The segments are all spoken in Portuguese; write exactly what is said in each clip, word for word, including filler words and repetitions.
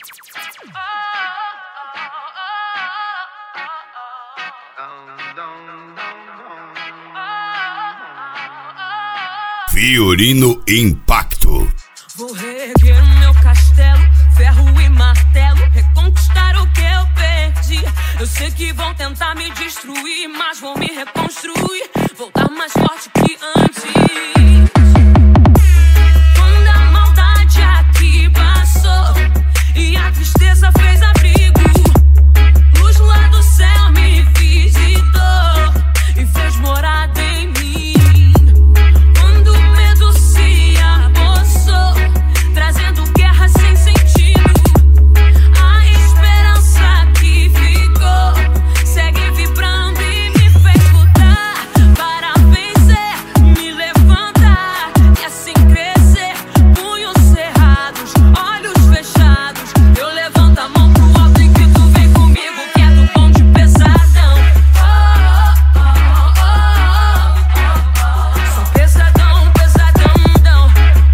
Fiorino Impacto. Vou reerguer o meu castelo, ferro e martelo, reconquistar o que eu perdi. Eu sei que vão tentar me destruir, mas vou me reconstruir, voltar mais forte que antes. Quando a maldade aqui passou e a tristeza fez abrigo, luz lá do céu me visitou e fez morada em mim. Quando o medo se apossou, trazendo guerra sem sentido, a esperança que ficou segue vibrando e me fez lutar para vencer, me levantar e assim crescer. Punhos cerrados, olhos fechados, eu levanto a mão pro alto e grito: vem comigo que é do bonde pesadão. Oh, oh, oh, oh, oh. Sou pesadão, pesadão, dão.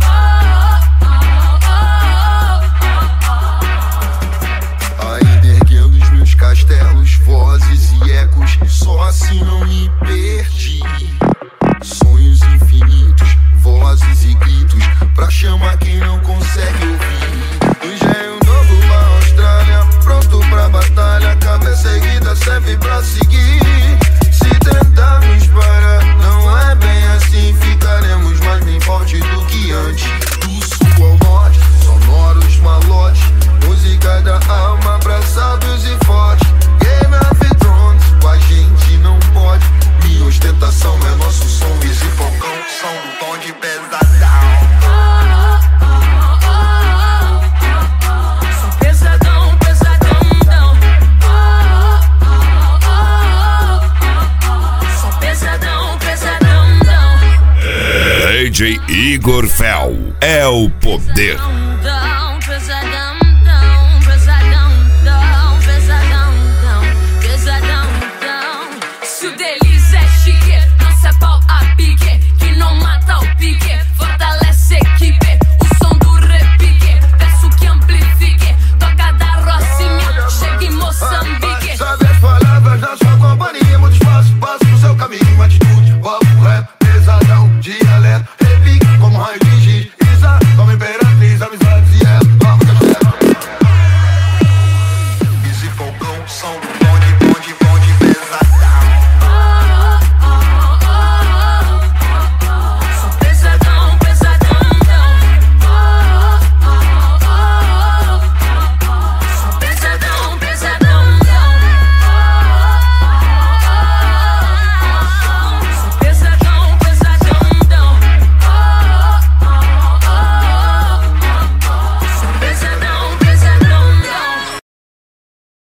Ainda erguendo os meus castelos, vozes e ecos, só assim não me perdi. Sonhos infinitos, vozes e gritos, pra chamar quem não consegue ouvir. Engenho novo pra Austrália, pronto pra batalha, cabeça erguida serve pra seguir. Se tentarmos parar, não é bem assim, ficaremos mais bem forte do que antes. Do sul ao norte, sonoros malotes, música da alma pra sábios e fortes. Game of Thrones, com a gente não pode. Minha ostentação é nosso som, Easy Falcão, som do tom de pesadão. Sou pesadão, pesadão, dão. Sou pesadão, pesadão, dão. D J Igor Fel é o poder. Dão.